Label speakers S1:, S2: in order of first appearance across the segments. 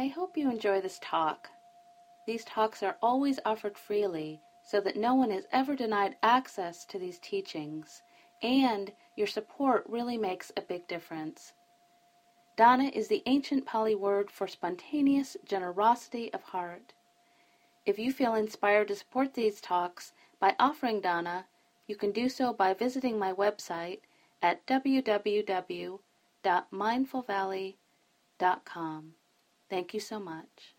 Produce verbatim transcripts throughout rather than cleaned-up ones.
S1: I hope you enjoy this talk. These talks are always offered freely so that no one is ever denied access to these teachings, and your support really makes a big difference. Dana is the ancient Pali word for spontaneous generosity of heart. If you feel inspired to support these talks by offering dana, you can do so by visiting my website at w w w dot mindful valley dot com. Thank you so much.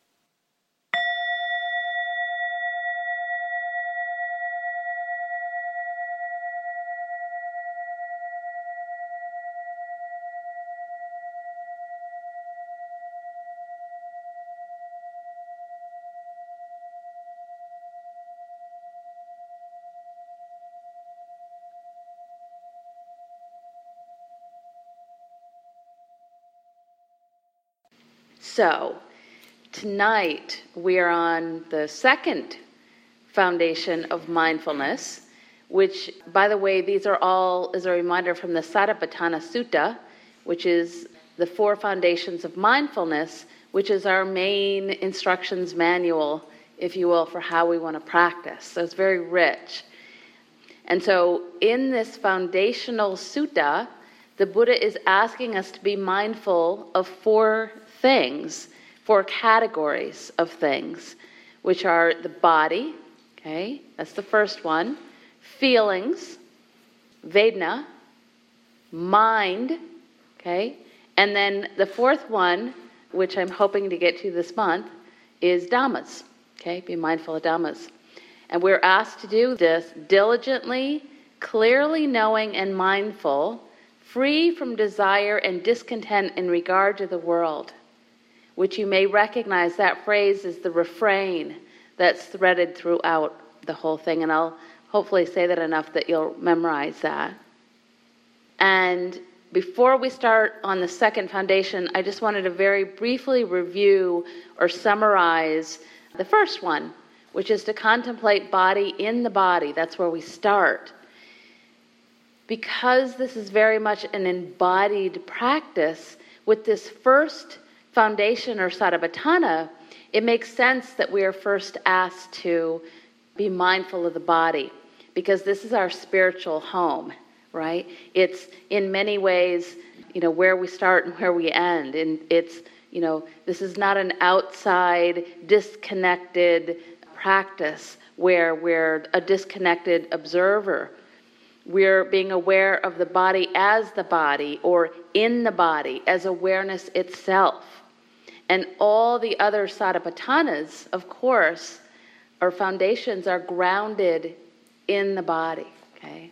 S1: So, tonight we are on the second foundation of mindfulness, which, by the way, these are all as a reminder from the Satipatthana Sutta, which is the four foundations of mindfulness, which is our main instructions manual, if you will, for how we want to practice. So it's very rich. And so in this foundational sutta, the Buddha is asking us to be mindful of four things, four categories of things, which are the body, okay, that's the first one, feelings, Vedana, mind, okay, and then the fourth one, which I'm hoping to get to this month, is Dhammas, okay, be mindful of Dhammas. And we're asked to do this diligently, clearly knowing and mindful, free from desire and discontent in regard to the world, which you may recognize that phrase is the refrain that's threaded throughout the whole thing. And I'll hopefully say that enough that you'll memorize that. And before we start on the second foundation, I just wanted to very briefly review or summarize the first one, which is to contemplate body in the body. That's where we start. Because this is very much an embodied practice, with this first foundation or satipatthana, it makes sense that we are first asked to be mindful of the body, because this is our spiritual home, right? It's in many ways, you know, where we start and where we end. And it's, you know, this is not an outside, disconnected practice where we're a disconnected observer. We're being aware of the body as the body, or in the body as awareness itself. And all the other satipatthanas, of course, our foundations are grounded in the body, okay?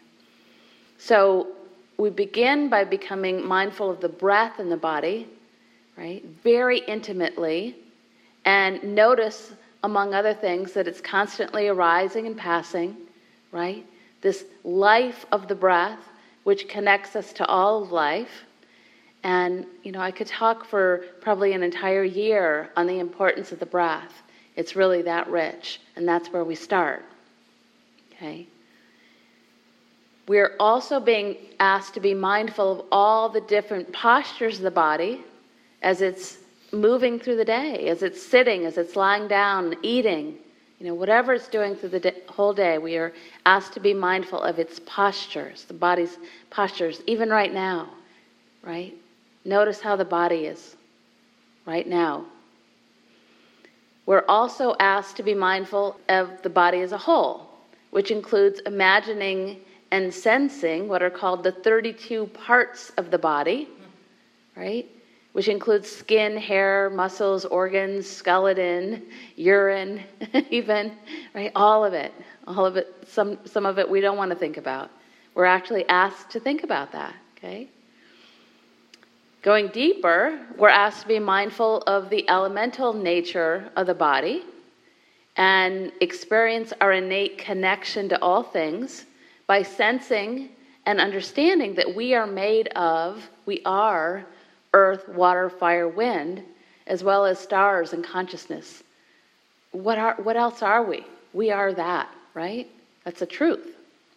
S1: So we begin by becoming mindful of the breath in the body, right? Very intimately, and notice, among other things, that it's constantly arising and passing, right? This life of the breath, which connects us to all of life. And, you know, I could talk for probably an entire year on the importance of the breath. It's really that rich, and that's where we start, okay? We're also being asked to be mindful of all the different postures of the body as it's moving through the day, as it's sitting, as it's lying down, eating, you know, whatever it's doing through the day, whole day. We are asked to be mindful of its postures, the body's postures, even right now, right? Notice how the body is right now. We're also asked to be mindful of the body as a whole, which includes imagining and sensing what are called the thirty-two parts of the body, right? Which includes skin, hair, muscles, organs, skeleton, urine, even, right? All of it, all of it. Some, some of it we don't want to think about. We're actually asked to think about that, okay? Going deeper, we're asked to be mindful of the elemental nature of the body and experience our innate connection to all things by sensing and understanding that we are made of, we are earth, water, fire, wind, as well as stars and consciousness. What are, what else are we? We are that, right? That's the truth.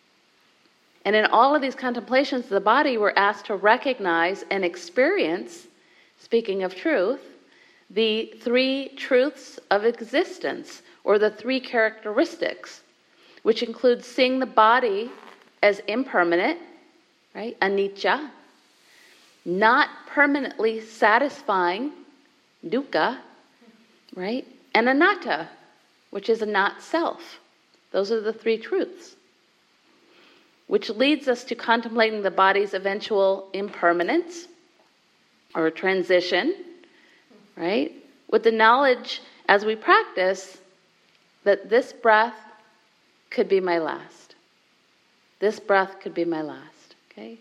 S1: And in all of these contemplations of the body, we're asked to recognize and experience, speaking of truth, the three truths of existence, or the three characteristics, which include seeing the body as impermanent, right, anicca, not permanently satisfying, dukkha, right, and anatta, which is a not self. Those are the three truths, which leads us to contemplating the body's eventual impermanence or transition, right, with the knowledge as we practice that this breath could be my last. This breath could be my last, okay?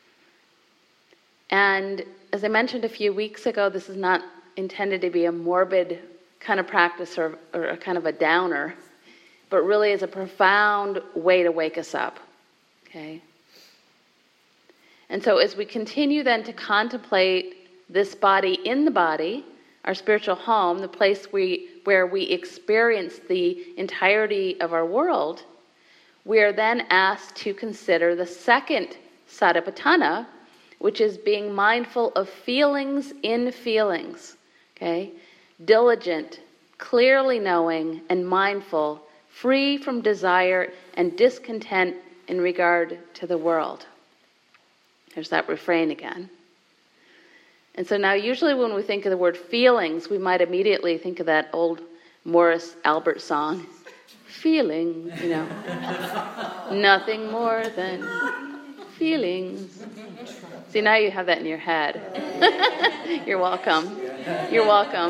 S1: And as I mentioned a few weeks ago, this is not intended to be a morbid kind of practice or, or a kind of a downer, but really is a profound way to wake us up, okay? And so as we continue then to contemplate this body in the body, our spiritual home, the place we, where we experience the entirety of our world, we are then asked to consider the second satipatthana, which is being mindful of feelings in feelings, okay? Diligent, clearly knowing and mindful, free from desire and discontent in regard to the world. There's that refrain again. And so now usually when we think of the word feelings, we might immediately think of that old Morris Albert song, feeling, you know, nothing more than feelings. See, now you have that in your head. You're welcome. You're welcome.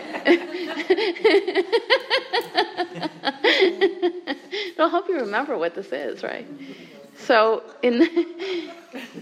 S1: It'll help you remember what this is, right? So in the,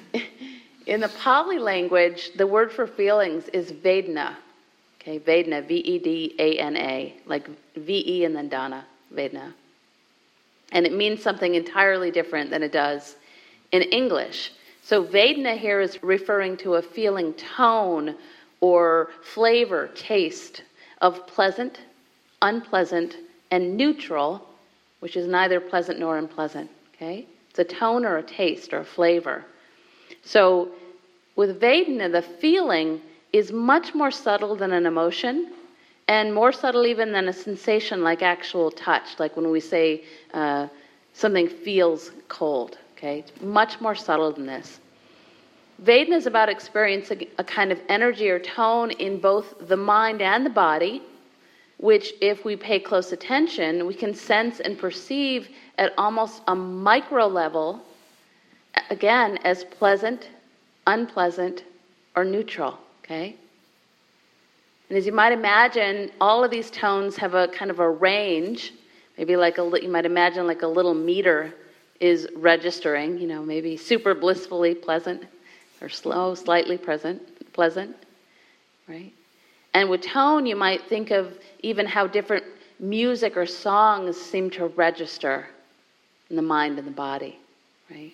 S1: in the Pali language, the word for feelings is Vedana. Okay, Vedana, V E D A N A, like V E and then Dana, Vedana. And it means something entirely different than it does in English. So Vedana here is referring to a feeling tone or flavor, taste of pleasant, unpleasant, and neutral, which is neither pleasant nor unpleasant, okay? It's a tone or a taste or a flavor. So with Vedana, the feeling is much more subtle than an emotion, and more subtle even than a sensation like actual touch, like when we say uh, something feels cold, okay? It's much more subtle than this. Vedana is about experiencing a kind of energy or tone in both the mind and the body, which if we pay close attention, we can sense and perceive at almost a micro level, again, as pleasant, unpleasant, or neutral, okay? And as you might imagine, all of these tones have a kind of a range, maybe like a, you might imagine like a little meter is registering, you know, maybe super blissfully pleasant, or slow, slightly present, pleasant, right? And with tone, you might think of even how different music or songs seem to register in the mind and the body, right?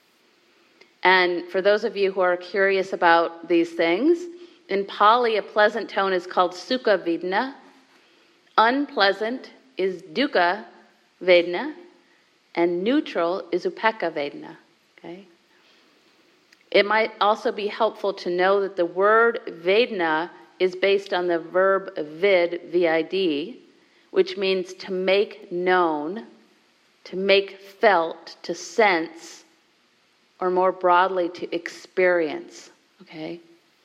S1: And for those of you who are curious about these things, in Pali, a pleasant tone is called Sukha Vedana. Unpleasant is Dukkha Vedana. And neutral is Upekkha Vedana, okay? It might also be helpful to know that the word Vedana is based on the verb vid, V I D, which means to make known, to make felt, to sense, or more broadly, to experience, okay?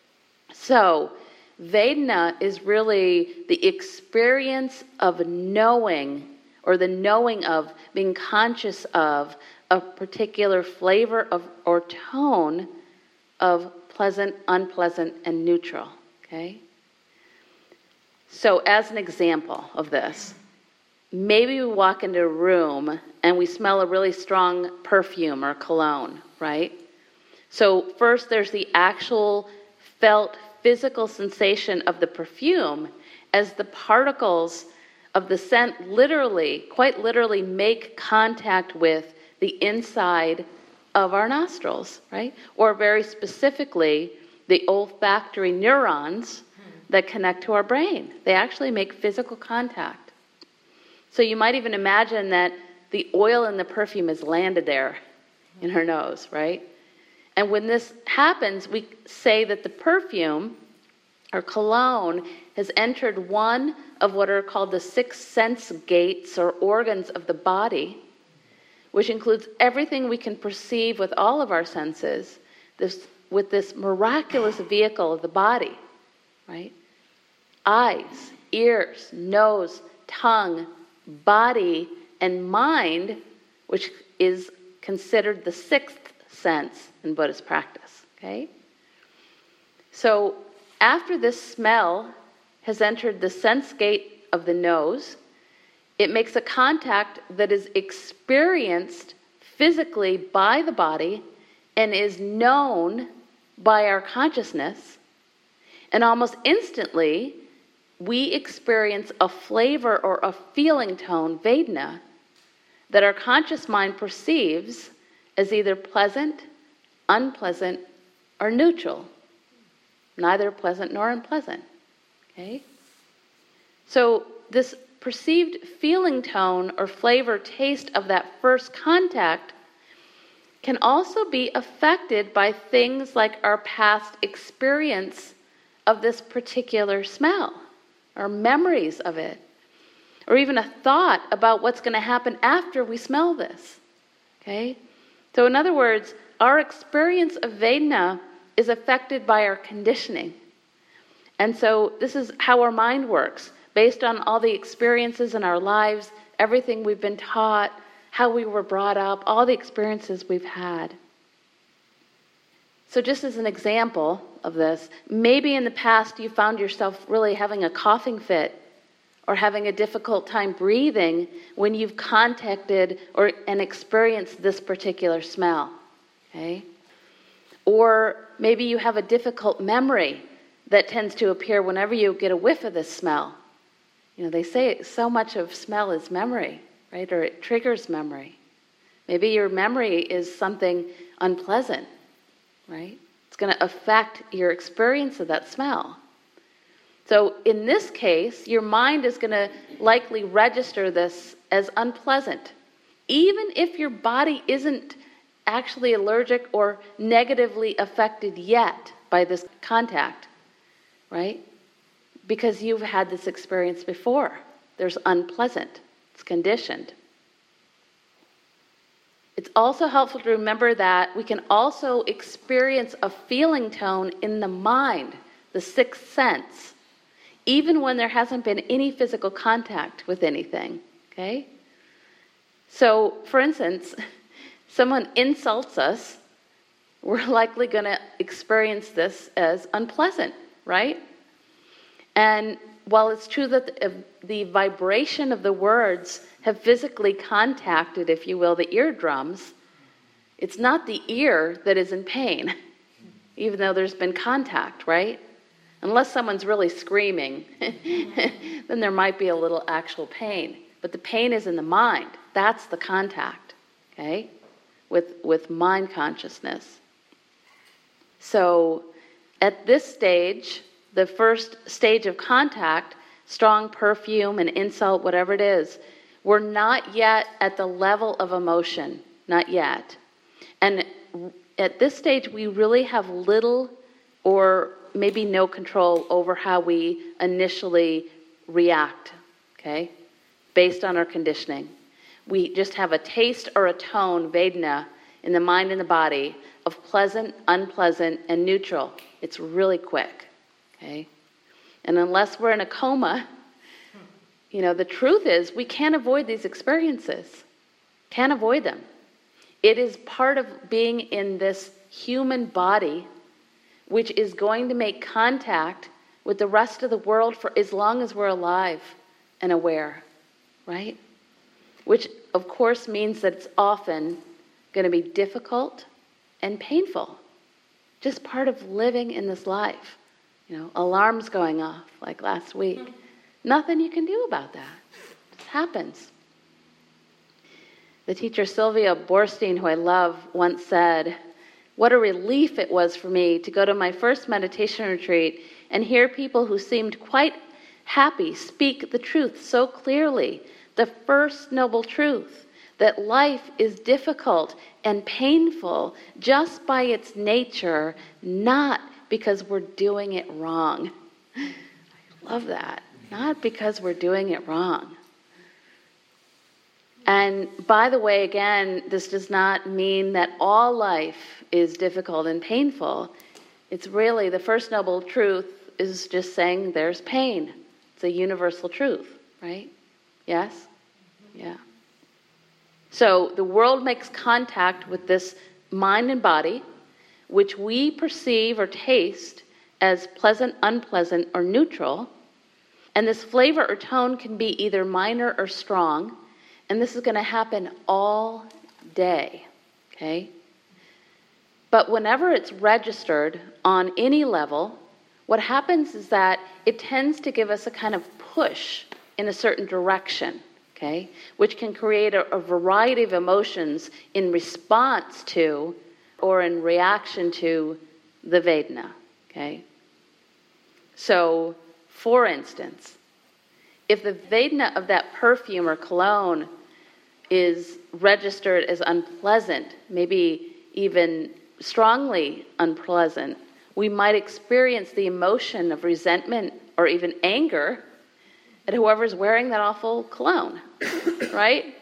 S1: So, Vedana is really the experience of knowing, or the knowing of, being conscious of, a particular flavor of or tone of pleasant, unpleasant, and neutral, okay? So as an example of this, maybe we walk into a room and we smell a really strong perfume or cologne, right? So first there's the actual felt physical sensation of the perfume as the particles of the scent literally, quite literally make contact with the inside of our nostrils, right? Or very specifically, the olfactory neurons that connect to our brain. They actually make physical contact. So you might even imagine that the oil in the perfume has landed there in her nose, right? And when this happens, we say that the perfume or cologne has entered one of what are called the six sense gates or organs of the body, which includes everything we can perceive with all of our senses, this, with this miraculous vehicle of the body, right? Eyes, ears, nose, tongue, body, and mind, which is considered the sixth sense in Buddhist practice, okay? So after this smell has entered the sense gate of the nose, it makes a contact that is experienced physically by the body and is known by our consciousness. And almost instantly, we experience a flavor or a feeling tone, Vedana, that our conscious mind perceives as either pleasant, unpleasant, or neutral. Neither pleasant nor unpleasant. Okay? So this perceived feeling tone or flavor taste of that first contact can also be affected by things like our past experience of this particular smell, or memories of it, or even a thought about what's going to happen after we smell this. Okay? So in other words, our experience of Vedana is affected by our conditioning. And so this is how our mind works, based on all the experiences in our lives, everything we've been taught, how we were brought up, all the experiences we've had. So just as an example of this, maybe in the past you found yourself really having a coughing fit or having a difficult time breathing when you've contacted or and experienced this particular smell. Okay? Or maybe you have a difficult memory that tends to appear whenever you get a whiff of this smell. You know, they say so much of smell is memory, right? Or it triggers memory. Maybe your memory is something unpleasant, right? It's going to affect your experience of that smell. So in this case, your mind is going to likely register this as unpleasant, even if your body isn't actually allergic or negatively affected yet by this contact, right? Because you've had this experience before. There's unpleasant. It's conditioned. It's also helpful to remember that we can also experience a feeling tone in the mind, the sixth sense, even when there hasn't been any physical contact with anything, okay? So, for instance, someone insults us, we're likely going to experience this as unpleasant, right? And while it's true that the, the vibration of the words have physically contacted, if you will, the eardrums, it's not the ear that is in pain, even though there's been contact, right? Unless someone's really screaming, then there might be a little actual pain. But the pain is in the mind. That's the contact, okay, with, with mind consciousness. So at this stage, the first stage of contact, strong perfume, an insult, whatever it is, we're not yet at the level of emotion, not yet. And at this stage, we really have little or maybe no control over how we initially react, okay, based on our conditioning. We just have a taste or a tone, Vedana, in the mind and the body of pleasant, unpleasant, and neutral. It's really quick, okay? And unless we're in a coma, you know, the truth is we can't avoid these experiences. Can't avoid them. It is part of being in this human body, which is going to make contact with the rest of the world for as long as we're alive and aware, right? Which, of course, means that it's often going to be difficult and painful. Just part of living in this life. You know, alarms going off like last week. Nothing you can do about that. It just happens. The teacher Sylvia Boorstein, who I love, once said, "What a relief it was for me to go to my first meditation retreat and hear people who seemed quite happy speak the truth so clearly, the first noble truth, that life is difficult and painful just by its nature, not because we're doing it wrong." I love that. Not because we're doing it wrong. And by the way, again, this does not mean that all life is difficult and painful. It's really, the First Noble Truth is just saying there's pain. It's a universal truth, right? Yes? Yeah. So the world makes contact with this mind and body, which we perceive or taste as pleasant, unpleasant, or neutral. And this flavor or tone can be either minor or strong. And this is going to happen all day, okay? But whenever it's registered on any level, what happens is that it tends to give us a kind of push in a certain direction, okay? Which can create a, a variety of emotions in response to or in reaction to the Vedana, okay? So, for instance, if the Vedana of that perfume or cologne is registered as unpleasant, maybe even strongly unpleasant, we might experience the emotion of resentment or even anger at whoever's wearing that awful cologne, right?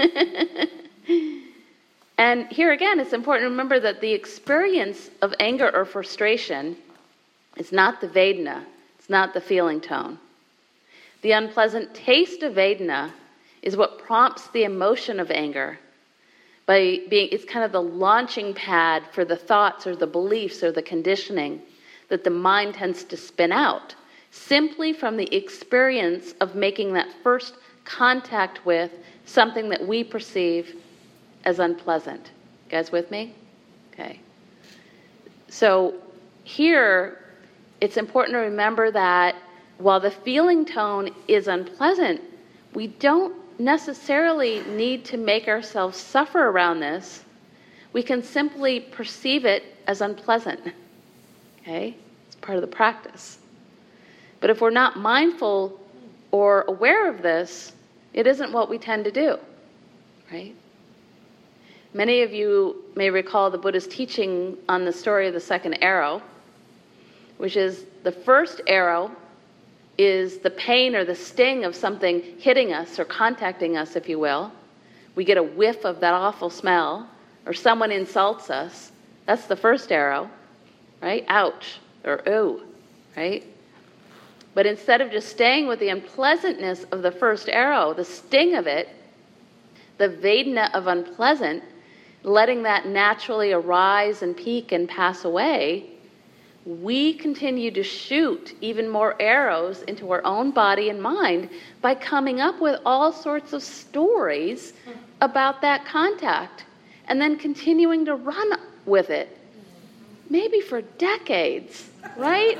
S1: And here again, it's important to remember that the experience of anger or frustration is not the Vedana, it's not the feeling tone. The unpleasant taste of Vedana is what prompts the emotion of anger. By being, it's kind of the launching pad for the thoughts or the beliefs or the conditioning that the mind tends to spin out, simply from the experience of making that first contact with something that we perceive as unpleasant. You guys with me? Okay. So here, it's important to remember that while the feeling tone is unpleasant, we don't necessarily need to make ourselves suffer around this. We can simply perceive it as unpleasant. Okay? It's part of the practice. But if we're not mindful or aware of this, it isn't what we tend to do. Right? Many of you may recall the Buddha's teaching on the story of the second arrow, which is the first arrow is the pain or the sting of something hitting us or contacting us, if you will. We get a whiff of that awful smell, or someone insults us. That's the first arrow, right? Ouch, or ooh, right? But instead of just staying with the unpleasantness of the first arrow, the sting of it, the Vedana of unpleasant, letting that naturally arise and peak and pass away, we continue to shoot even more arrows into our own body and mind by coming up with all sorts of stories about that contact and then continuing to run with it, maybe for decades, right?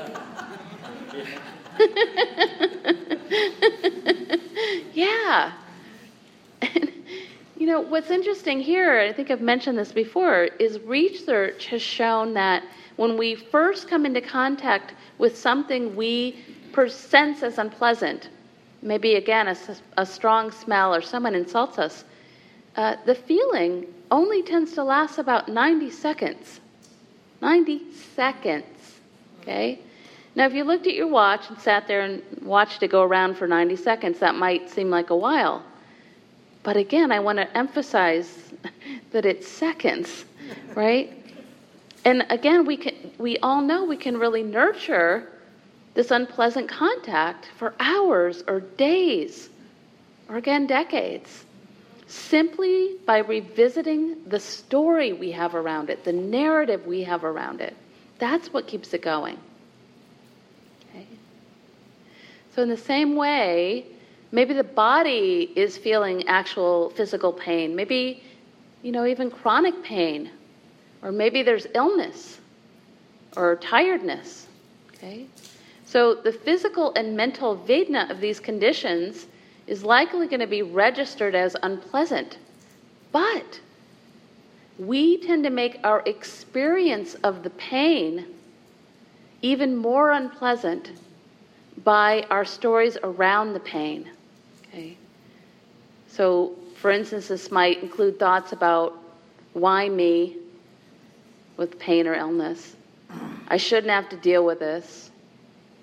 S1: Yeah. And, you know, what's interesting here, I think I've mentioned this before, is research has shown that when we first come into contact with something we sense as unpleasant, maybe again a, a strong smell or someone insults us, uh, the feeling only tends to last about ninety seconds. ninety seconds, okay? Now if you looked at your watch and sat there and watched it go around for ninety seconds, that might seem like a while. But again, I want to emphasize that it's seconds, right? And again, we can, we all know we can really nurture this unpleasant contact for hours or days, or again, decades, simply by revisiting the story we have around it, the narrative we have around it. That's what keeps it going. Okay. So in the same way, maybe the body is feeling actual physical pain, maybe, you know, even chronic pain. Or maybe there's illness or tiredness, okay? So the physical and mental Vedana of these conditions is likely going to be registered as unpleasant. But we tend to make our experience of the pain even more unpleasant by our stories around the pain, okay? So, for instance, this might include thoughts about, why me? With pain or illness. I shouldn't have to deal with this.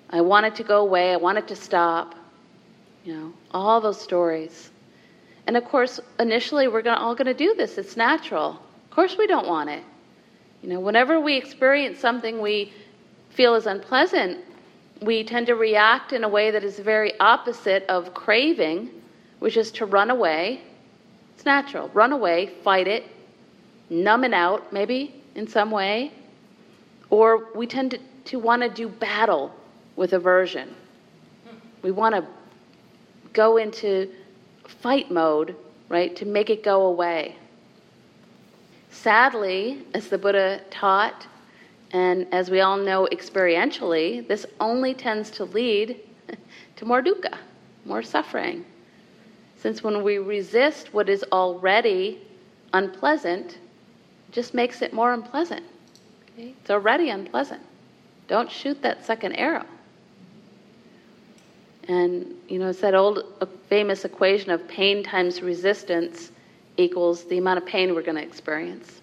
S1: I want it to go away. I want it to stop. You know, all those stories. And of course, initially we're gonna, all going to do this. It's natural. Of course we don't want it. You know, whenever we experience something we feel is unpleasant, we tend to react in a way that is very opposite of craving, which is to run away. It's natural. Run away, fight it, numb it out maybe in some way. Or we tend to, to want to do battle with aversion. We want to go into fight mode, right, to make it go away. Sadly, as the Buddha taught, and as we all know experientially, this only tends to lead to more dukkha, more suffering. Since when we resist what is already unpleasant, it just makes it more unpleasant. Okay? It's already unpleasant. Don't shoot that second arrow. And, you know, it's that old uh, famous equation of pain times resistance equals the amount of pain we're going to experience.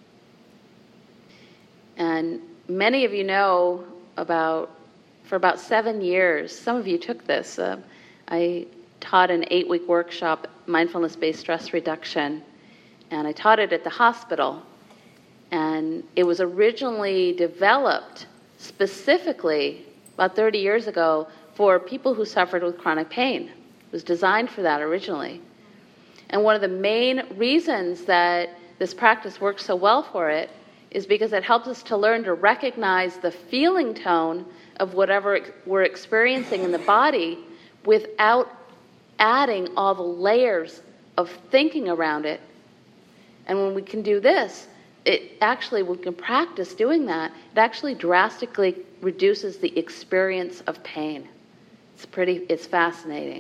S1: And many of you know about, for about seven years, some of you took this. Uh, I taught an eight-week workshop, mindfulness-based stress reduction, and I taught it at the hospital. And it was originally developed specifically about thirty years ago for people who suffered with chronic pain. It was designed for that originally. And one of the main reasons that this practice works so well for it is because it helps us to learn to recognize the feeling tone of whatever we're experiencing in the body without adding all the layers of thinking around it. And when we can do this, it actually, we can practice doing that, it actually drastically reduces the experience of pain. It's pretty, it's fascinating.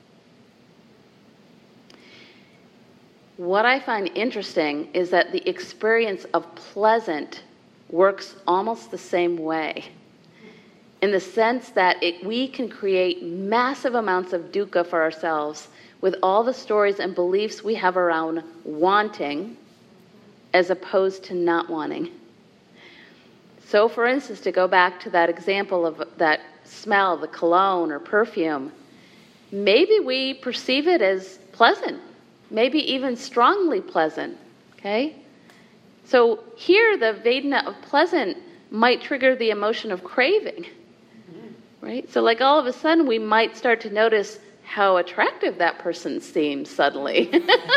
S1: What I find interesting is that the experience of pleasant works almost the same way, in the sense that it, we can create massive amounts of dukkha for ourselves with all the stories and beliefs we have around wanting as opposed to not wanting. So, for instance, to go back to that example of that smell, the cologne or perfume, maybe we perceive it as pleasant, maybe even strongly pleasant, okay? So here the Vedana of pleasant might trigger the emotion of craving, right? So like all of a sudden we might start to notice how attractive that person seems suddenly.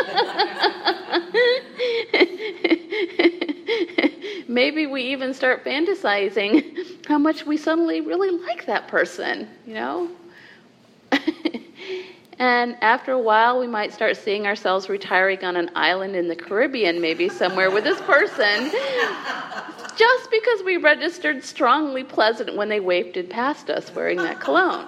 S1: Maybe we even start fantasizing how much we suddenly really like that person, you know? And after a while, we might start seeing ourselves retiring on an island in the Caribbean, maybe somewhere with this person, just because we registered strongly pleasant when they wafted past us wearing that cologne.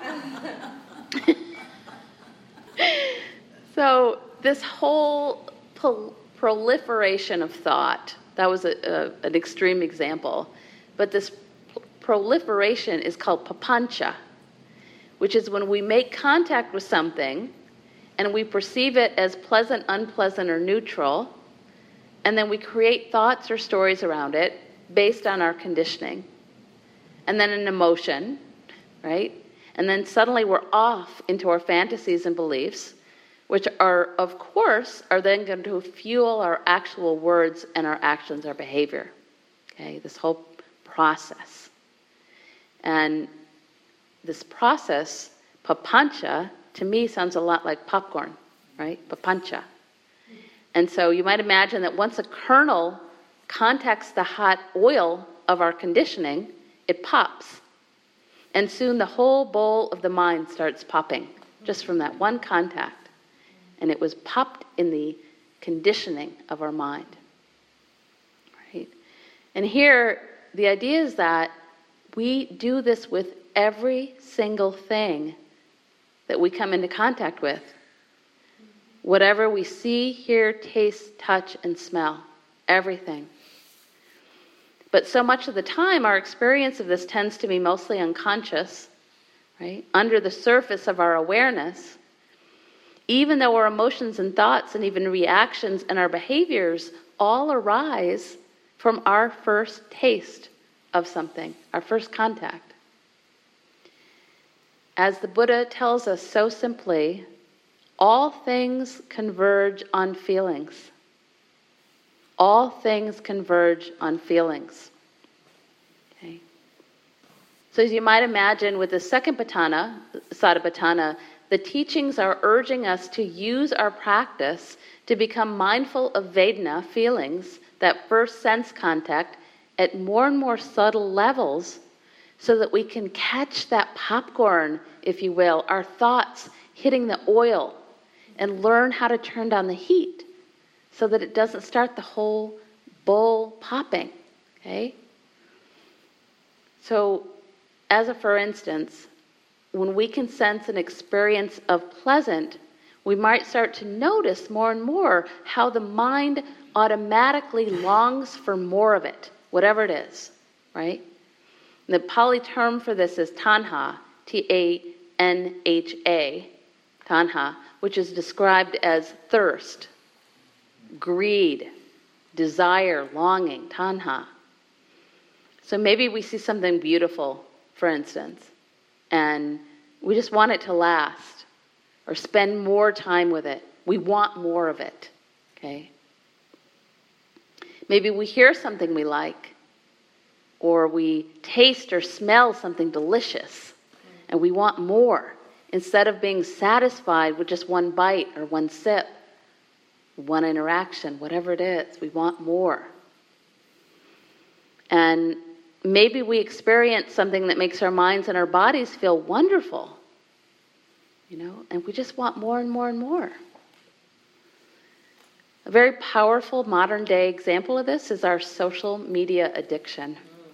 S1: So this whole pol- proliferation of thought, that was a, a, an extreme example, but this p- proliferation is called papancha, which is when we make contact with something and we perceive it as pleasant, unpleasant, or neutral, and then we create thoughts or stories around it based on our conditioning. And then an emotion, right? And then suddenly we're off into our fantasies and beliefs, which are, of course, are then going to fuel our actual words and our actions, our behavior. Okay, this whole process. And this process, papancha, to me sounds a lot like popcorn, right? Papancha. And so you might imagine that once a kernel contacts the hot oil of our conditioning, it pops. And soon the whole bowl of the mind starts popping, just from that one contact. And it was popped in the conditioning of our mind. Right? And here, the idea is that we do this with every single thing that we come into contact with. Whatever we see, hear, taste, touch, and smell. Everything. But so much of the time, our experience of this tends to be mostly unconscious, right? Under the surface of our awareness. Even though our emotions and thoughts and even reactions and our behaviors all arise from our first taste of something, our first contact. As the Buddha tells us so simply, all things converge on feelings. All things converge on feelings. Okay. So as you might imagine, with the second patthana, Satipatthana, the teachings are urging us to use our practice to become mindful of Vedana, feelings, that first sense contact, at more and more subtle levels, so that we can catch that popcorn, if you will, our thoughts hitting the oil, and learn how to turn down the heat so that it doesn't start the whole bowl popping, okay? So, as a for instance, when we can sense an experience of pleasant, we might start to notice more and more how the mind automatically longs for more of it, whatever it is, right? And the Pali term for this is tanha, T A N H A, tanha, which is described as thirst, greed, desire, longing, tanha. So maybe we see something beautiful, for instance, and we just want it to last or spend more time with it. We want more of it, okay? Maybe we hear something we like, or we taste or smell something delicious, and we want more, instead of being satisfied with just one bite or one sip, one interaction, whatever it is. We want more. And maybe we experience something that makes our minds and our bodies feel wonderful, you know, and we just want more and more and more. A very powerful modern day example of this is our social media addiction.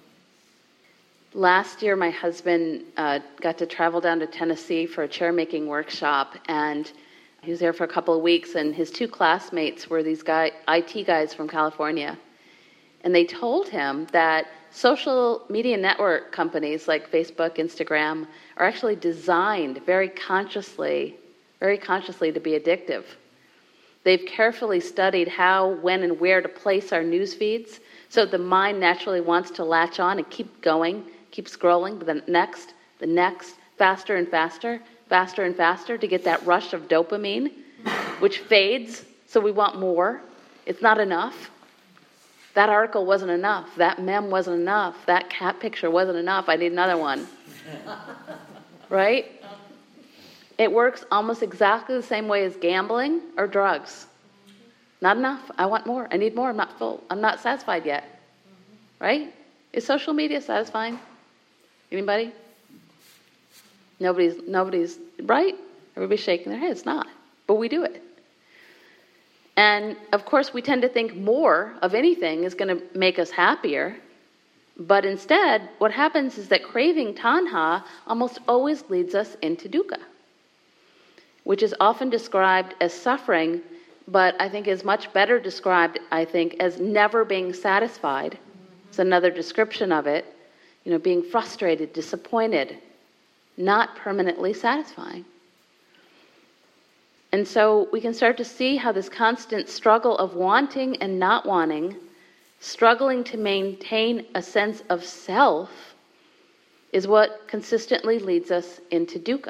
S1: Last year, my husband uh, got to travel down to Tennessee for a chair-making workshop, and he was there for a couple of weeks, and his two classmates were these guy, I T guys from California. And they told him that social media network companies like Facebook, Instagram, are actually designed very consciously, very consciously to be addictive. They've carefully studied how, when, and where to place our news feeds, so the mind naturally wants to latch on and keep going, keep scrolling, but then next, the next, faster and faster, faster and faster to get that rush of dopamine, which fades, so we want more. It's not enough. That article wasn't enough. That meme wasn't enough. That cat picture wasn't enough. I need another one. Right? It works almost exactly the same way as gambling or drugs. Not enough. I want more. I need more. I'm not full. I'm not satisfied yet. Right? Is social media satisfying? Anybody? Nobody's, nobody's, right? Everybody's shaking their head. It's not. But we do it. And, of course, we tend to think more of anything is going to make us happier. But instead, what happens is that craving tanha almost always leads us into dukkha, which is often described as suffering, but I think is much better described, I think, as never being satisfied. It's another description of it. You know, being frustrated, disappointed, not permanently satisfying. And so we can start to see how this constant struggle of wanting and not wanting, struggling to maintain a sense of self, is what consistently leads us into dukkha.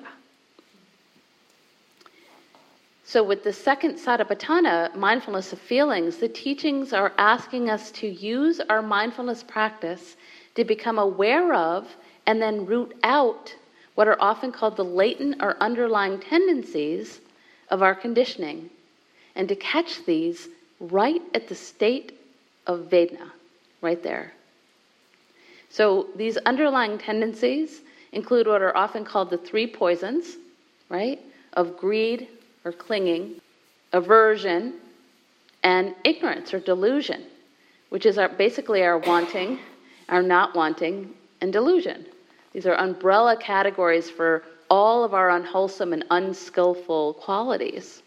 S1: So with the second Satipatthana, mindfulness of feelings, the teachings are asking us to use our mindfulness practice to become aware of and then root out what are often called the latent or underlying tendencies of our conditioning, and to catch these right at the state of Vedana, right there. So these underlying tendencies include what are often called the three poisons, right, of greed or clinging, aversion, and ignorance or delusion, which is our, basically our wanting, our not wanting, and delusion. These are umbrella categories for all of our unwholesome and unskillful qualities.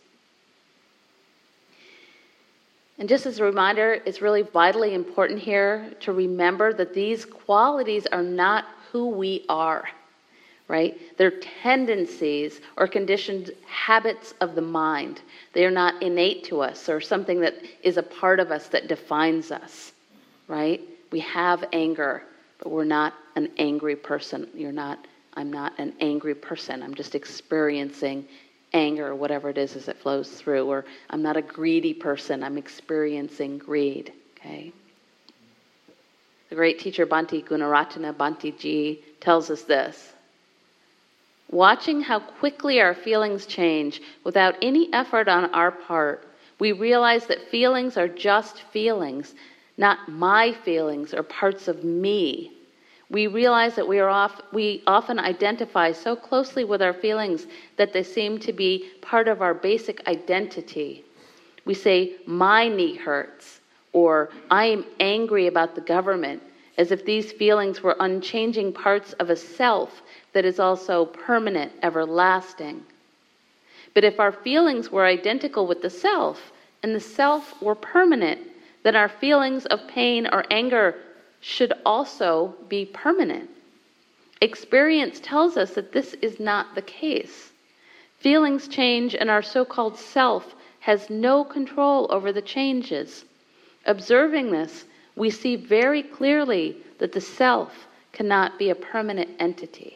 S1: And just as a reminder, it's really vitally important here to remember that these qualities are not who we are, right? They're tendencies or conditioned habits of the mind. They are not innate to us or something that is a part of us that defines us, right? We have anger, but we're not an angry person. You're not I'm not an angry person. I'm just experiencing anger, or whatever it is as it flows through. Or I'm not a greedy person. I'm experiencing greed. Okay. The great teacher Bhante Gunaratana Bhante Ji tells us this. Watching how quickly our feelings change without any effort on our part, we realize that feelings are just feelings, not my feelings or parts of me. We realize that we are off, we often identify so closely with our feelings that they seem to be part of our basic identity. We say, my knee hurts, or I am angry about the government, as if these feelings were unchanging parts of a self that is also permanent, everlasting. But if our feelings were identical with the self, and the self were permanent, then our feelings of pain or anger should also be permanent. Experience tells us that this is not the case. Feelings change, and our so-called self has no control over the changes. Observing this, we see very clearly that the self cannot be a permanent entity.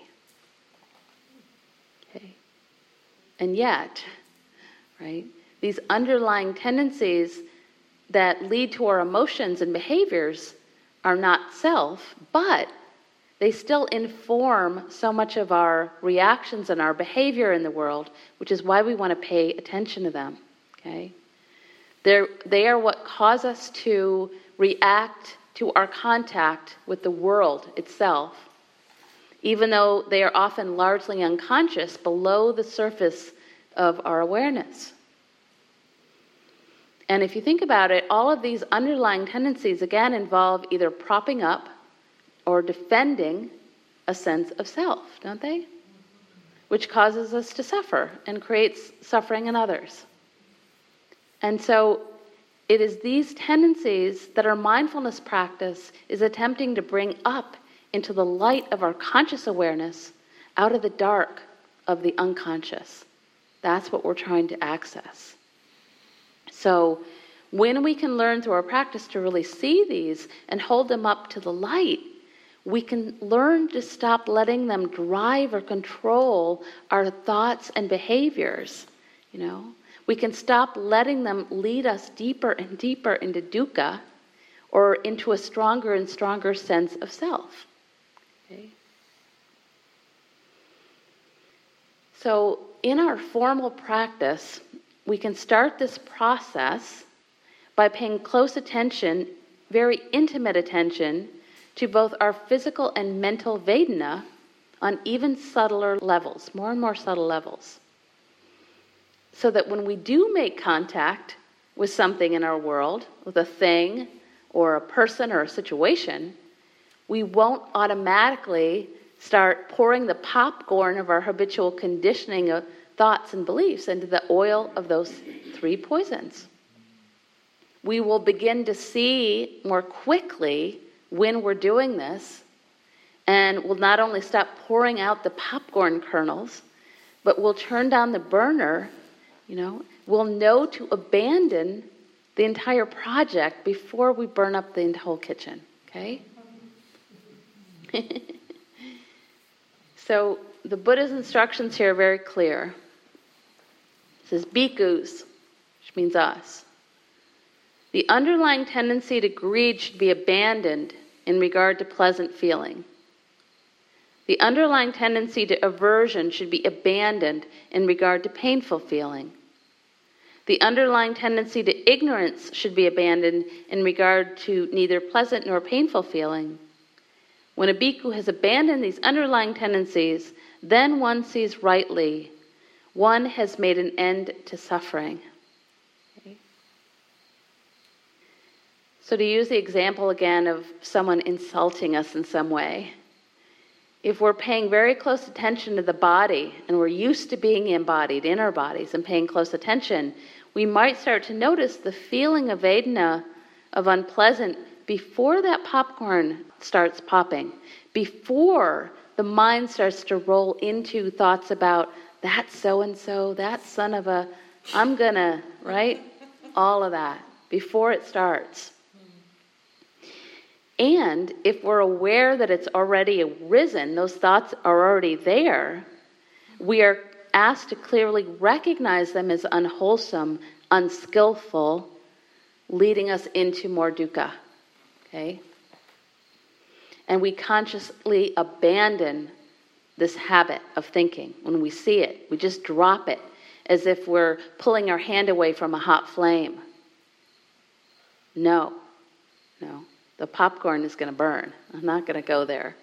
S1: Okay. And yet, right, these underlying tendencies that lead to our emotions and behaviors are not self, but they still inform so much of our reactions and our behavior in the world, which is why we want to pay attention to them. Okay? They're, they are what cause us to react to our contact with the world itself, even though they are often largely unconscious below the surface of our awareness. And if you think about it, all of these underlying tendencies, again, involve either propping up or defending a sense of self, don't they? Which causes us to suffer and creates suffering in others. And so it is these tendencies that our mindfulness practice is attempting to bring up into the light of our conscious awareness out of the dark of the unconscious. That's what we're trying to access. So when we can learn through our practice to really see these and hold them up to the light, we can learn to stop letting them drive or control our thoughts and behaviors. You know, we can stop letting them lead us deeper and deeper into dukkha or into a stronger and stronger sense of self. Okay? So in our formal practice, we can start this process by paying close attention, very intimate attention, to both our physical and mental Vedana on even subtler levels, more and more subtle levels. So that when we do make contact with something in our world, with a thing or a person or a situation, we won't automatically start pouring the popcorn of our habitual conditioning of thoughts and beliefs into the oil of those three poisons. We will begin to see more quickly when we're doing this, and we'll not only stop pouring out the popcorn kernels, but we'll turn down the burner, you know, we'll know to abandon the entire project before we burn up the whole kitchen, okay? So the Buddha's instructions here are very clear. It says, bhikkhus, which means us. The underlying tendency to greed should be abandoned in regard to pleasant feeling. The underlying tendency to aversion should be abandoned in regard to painful feeling. The underlying tendency to ignorance should be abandoned in regard to neither pleasant nor painful feeling. When a bhikkhu has abandoned these underlying tendencies, then one sees rightly. One has made an end to suffering. Okay. So to use the example again of someone insulting us in some way, if we're paying very close attention to the body, and we're used to being embodied in our bodies and paying close attention, we might start to notice the feeling of Vedana, of unpleasant, before that popcorn starts popping, before the mind starts to roll into thoughts about that so-and-so, that son of a, I'm gonna, right? All of that, before it starts. And if we're aware that it's already arisen, those thoughts are already there, we are asked to clearly recognize them as unwholesome, unskillful, leading us into more dukkha. Okay? And we consciously abandon this habit of thinking. When we see it, we just drop it as if we're pulling our hand away from a hot flame. No, no. The popcorn is going to burn. I'm not going to go there.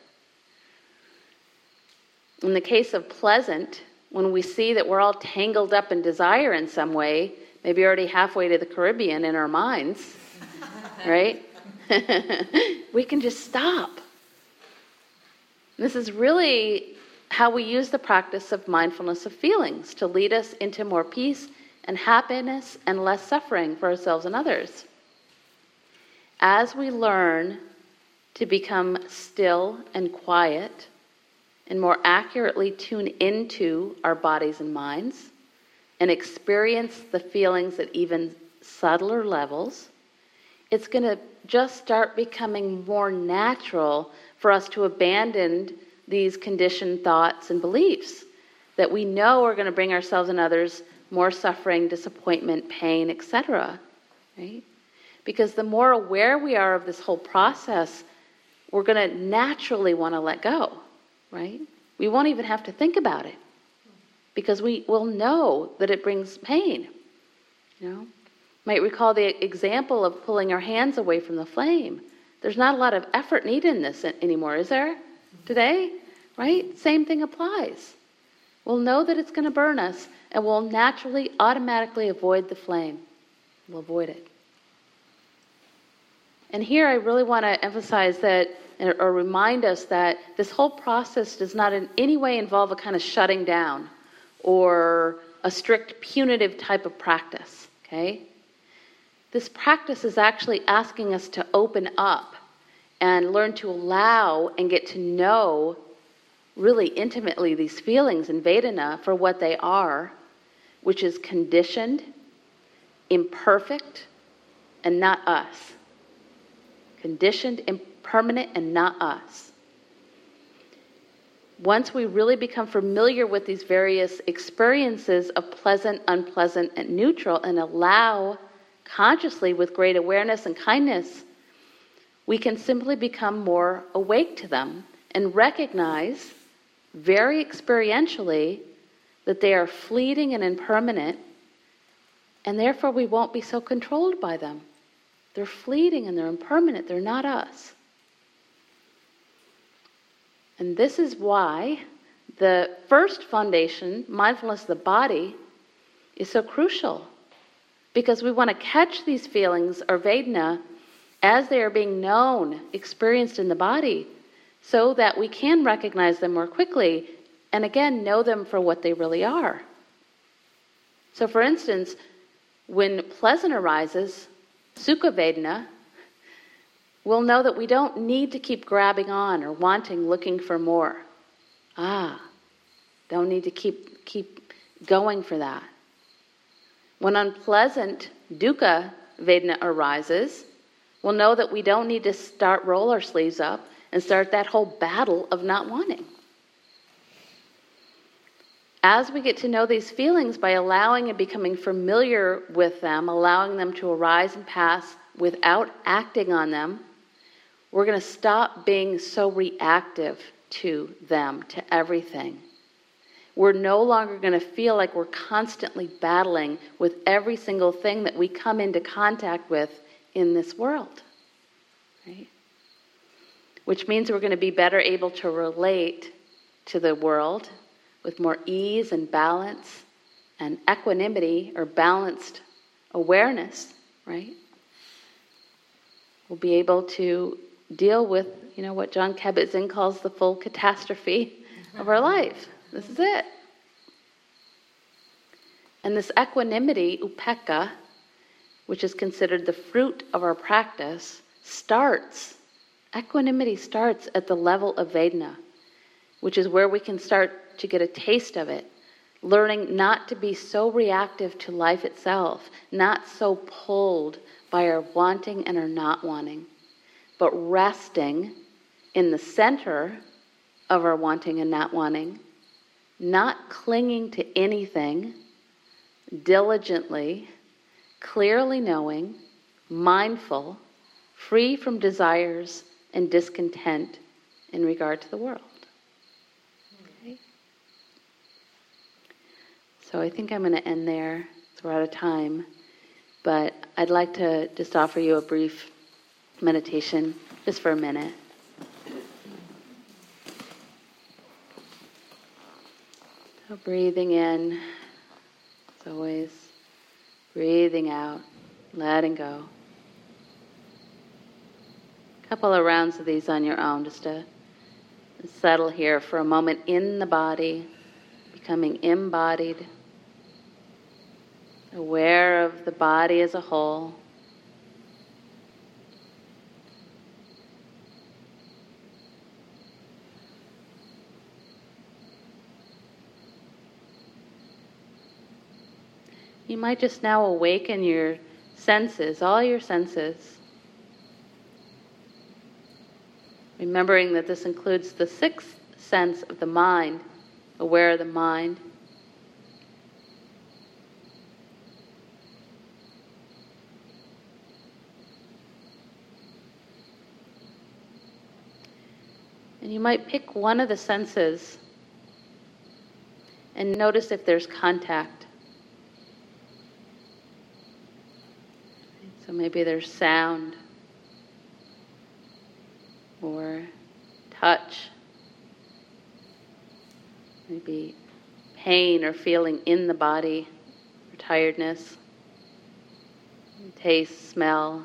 S1: In the case of pleasant, when we see that we're all tangled up in desire in some way, maybe already halfway to the Caribbean in our minds, right? We can just stop. This is really how we use the practice of mindfulness of feelings to lead us into more peace and happiness and less suffering for ourselves and others. As we learn to become still and quiet and more accurately tune into our bodies and minds and experience the feelings at even subtler levels, it's going to just start becoming more natural for us to abandon these conditioned thoughts and beliefs that we know are going to bring ourselves and others more suffering, disappointment, pain, et cetera. Right? Because the more aware we are of this whole process, we're going to naturally want to let go, right? We won't even have to think about it because we will know that it brings pain. You know, might recall the example of pulling our hands away from the flame. There's not a lot of effort needed in this anymore, is there? Today, right? Same thing applies. We'll know that it's going to burn us, and we'll naturally, automatically avoid the flame. We'll avoid it. And here I really want to emphasize that, or remind us that this whole process does not in any way involve a kind of shutting down or a strict punitive type of practice, okay? This practice is actually asking us to open up and learn to allow and get to know really intimately these feelings in Vedana for what they are, which is conditioned, imperfect, and not us. Conditioned, impermanent, and not us. Once we really become familiar with these various experiences of pleasant, unpleasant, and neutral, and allow consciously with great awareness and kindness, we can simply become more awake to them and recognize very experientially that they are fleeting and impermanent, and therefore we won't be so controlled by them. They're fleeting and they're impermanent. They're not us. And this is why the first foundation, mindfulness of the body, is so crucial. Because we want to catch these feelings, or Vedana, as they are being known, experienced in the body, so that we can recognize them more quickly and again know them for what they really are. So for instance, when pleasant arises, Sukha Vedana, we'll know that we don't need to keep grabbing on or wanting, looking for more. Ah, don't need to keep keep going for that. When unpleasant Dukkha Vedana arises, we'll know that we don't need to start roll our sleeves up and start that whole battle of not wanting. As we get to know these feelings by allowing and becoming familiar with them, allowing them to arise and pass without acting on them, we're going to stop being so reactive to them, to everything. We're no longer going to feel like we're constantly battling with every single thing that we come into contact with in this world. Right? Which means we're going to be better able to relate to the world with more ease and balance and equanimity, or balanced awareness, right? We'll be able to deal with, you know, what John Kabat-Zinn calls the full catastrophe of our life. This is it. And this equanimity, upekkha, which is considered the fruit of our practice, starts, equanimity starts at the level of Vedana, which is where we can start to get a taste of it, learning not to be so reactive to life itself, not so pulled by our wanting and our not wanting, but resting in the center of our wanting and not wanting, not clinging to anything, diligently, clearly knowing, mindful, free from desires and discontent in regard to the world. Okay? So I think I'm going to end there, so we're out of time. But I'd like to just offer you a brief meditation, just for a minute. So breathing in, as always, breathing out, letting go. A couple of rounds of these on your own, just to settle here for a moment in the body, becoming embodied, aware of the body as a whole. You might just now awaken your senses, all your senses. Remembering that this includes the sixth sense of the mind, aware of the mind. And you might pick one of the senses and notice if there's contact. So maybe there's sound or touch, maybe pain or feeling in the body, or tiredness, taste, smell.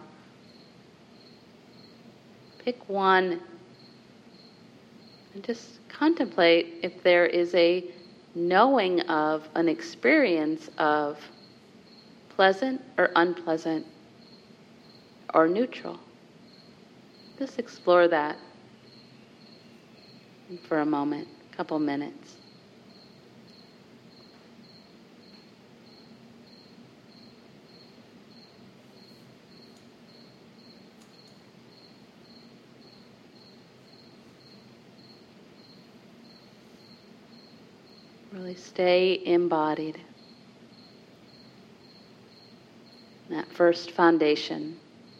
S1: Pick one and just contemplate if there is a knowing of an experience of pleasant or unpleasant or neutral. Just explore that for a moment, a couple minutes. Really stay embodied. That first foundation.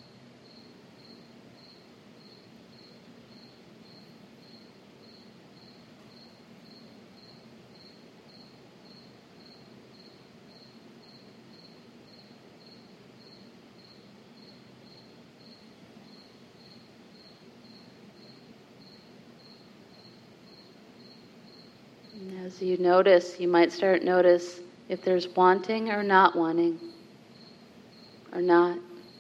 S1: And as you notice, you might start notice if there's wanting or not wanting, or not.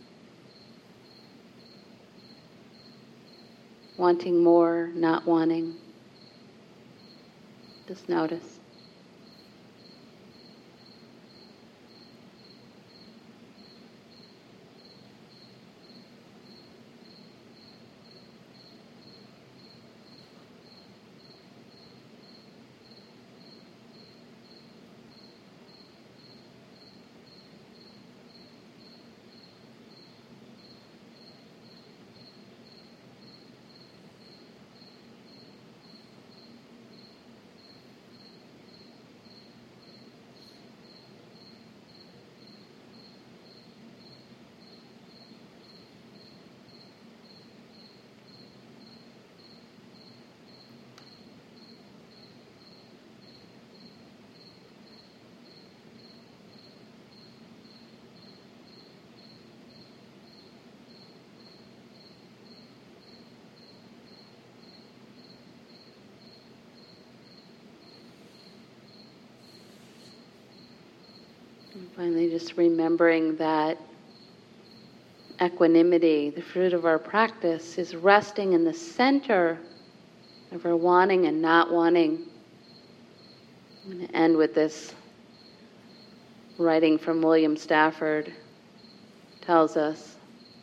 S1: Wanting more, not wanting. Just notice. And finally, just remembering that equanimity, the fruit of our practice, is resting in the center of our wanting and not wanting. I'm going to end with this writing from William Stafford. Tells us,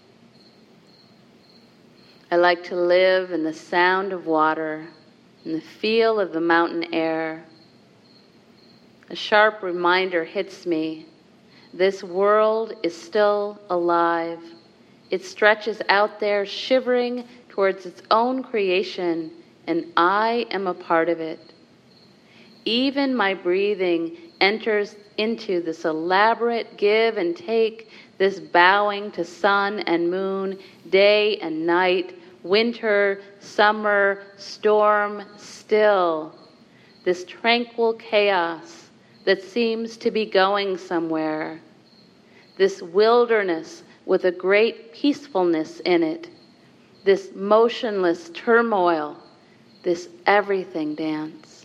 S1: I like to live in the sound of water, in the feel of the mountain air. A sharp reminder hits me. This world is still alive. It stretches out there, shivering towards its own creation, and I am a part of it. Even my breathing enters into this elaborate give and take, this bowing to sun and moon, day and night, winter, summer, storm, still. This tranquil chaos that seems to be going somewhere. This wilderness with a great peacefulness in it. This motionless turmoil, this everything dance.